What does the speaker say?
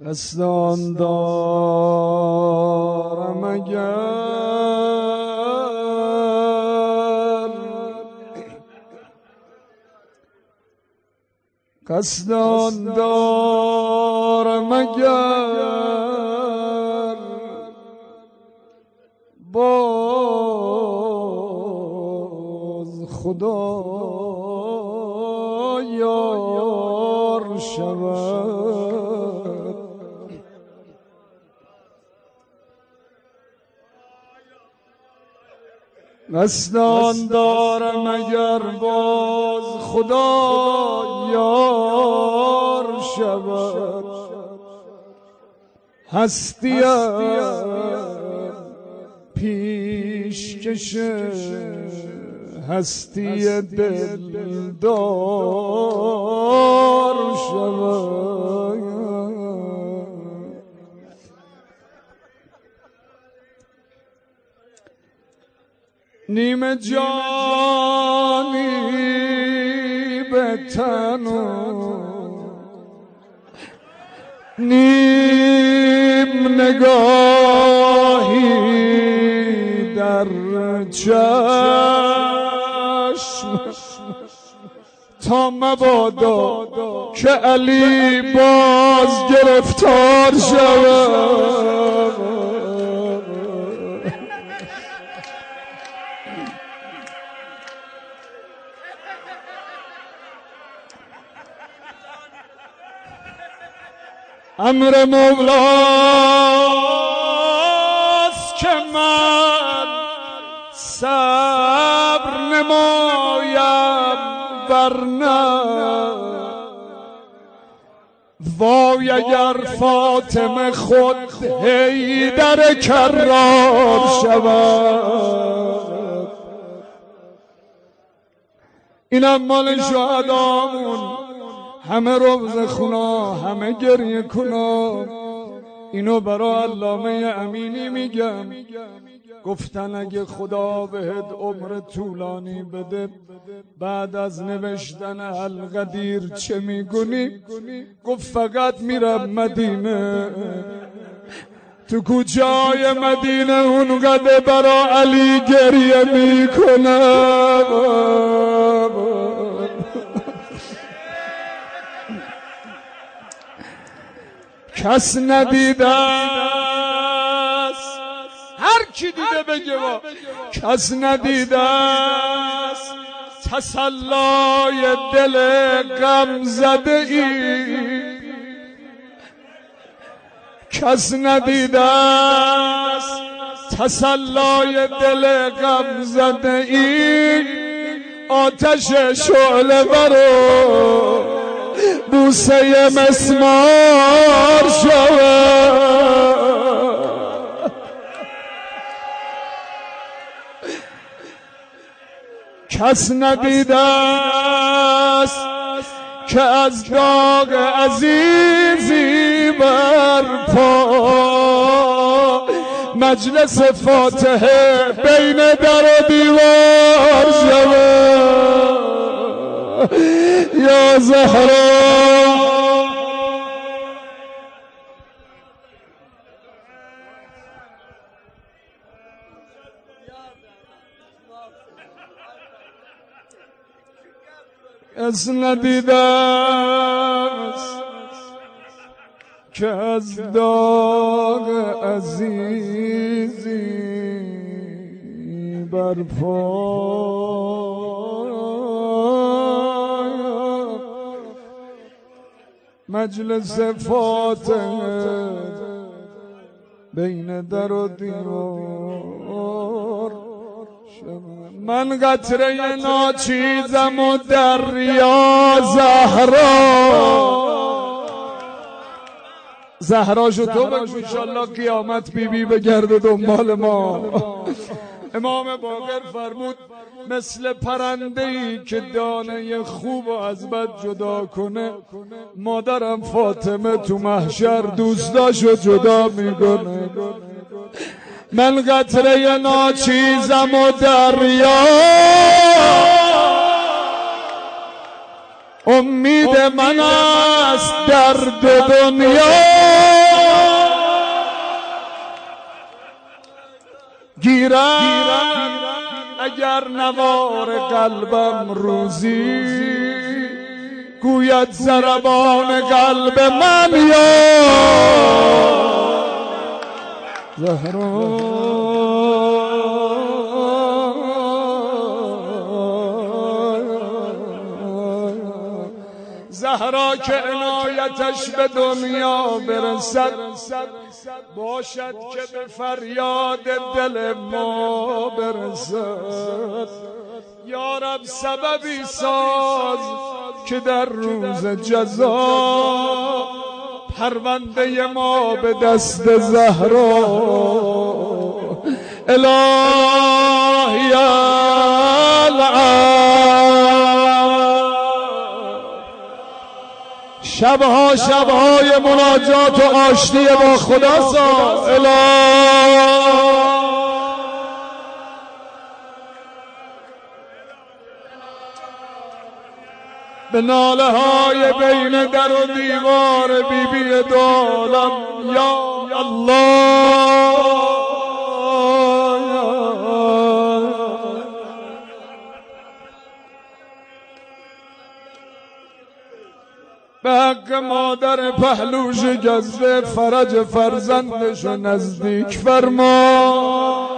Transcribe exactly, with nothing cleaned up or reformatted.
قصدان دارم اگر قصدان دارم اگر باز خدا یار شود. قصدان دارم اگر باز خدا یار شود. هستیم پیش کشه هستی دلدار شود. نیم جانی به تنو نیم نگاهی در چشم تا مبادا که علی باز گرفتار شود. امر مولاست که من صبر نمایم ورنه وای اگر فاطمه خود حیدر کرار شود. اینم مال شهدامون، همه روز خونا همه گریه کنا. اینو برا علامه امینی میگم، گفتن اگه خدا بهت عمر طولانی بده بعد از نوشتن القدیر چه میگونی؟ گفت فقط میرم مدینه. تو کوچه‌های مدینه اونقدر برا علی گریه میکنم. کس ندیده است، هر کی دیده بگه با کس ندیده است تسلای دل غم زده ای. کس ندیده است تسلای دل غم زده ای. آتش شعله برو بوسه مسمار شود. کس ندیده است که از داغ عزیزی برپا مجلس فاتحه بین در و دیوار شود. یا زهرا کس ندیده است که از داغ عزیزی برپا مجلس فاتحه بین در و دیوار. من قطره ناچیزم و دریا زهرا. زهرا شو تو بگو انشالله قیامت بی بی بگرده دنبال ما. امام باقر فرمود مثل پرنده‌ای که دانه خوب و از بد جدا کنه، مادرم فاطمه تو محشر دوستاشو جدا میکنه. من قطره ناچیزم و دریا امید من است در دو دنیا. گیرم اگر نوار قلبم روزی گوید ضربان قلب من یا زهرا. زهرا که عنایتش به دنیا برسد باشد که به فریاد دل ما برسد. یا رب سببی ساز که در روز جزا پرونده ما به دست زهرا. الهی شبها شبهای مناجات و آشتی با خدا ساز. به ناله های بین در و دیوار بی بی دولم یا الله. به حق مادر پهلو شکسته فرج فرزندش نزدیک فرما.